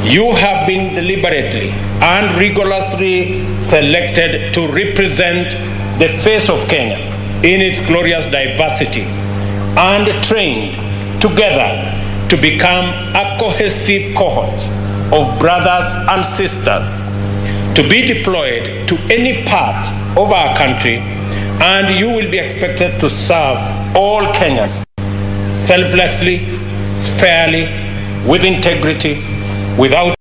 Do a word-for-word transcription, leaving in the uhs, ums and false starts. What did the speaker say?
You have been deliberately and rigorously selected to represent the face of Kenya in its glorious diversity and trained together to become a cohesive cohort of brothers and sisters to be deployed to any part of our country, and you will be expected to serve all Kenyans selflessly, fairly, with integrity, without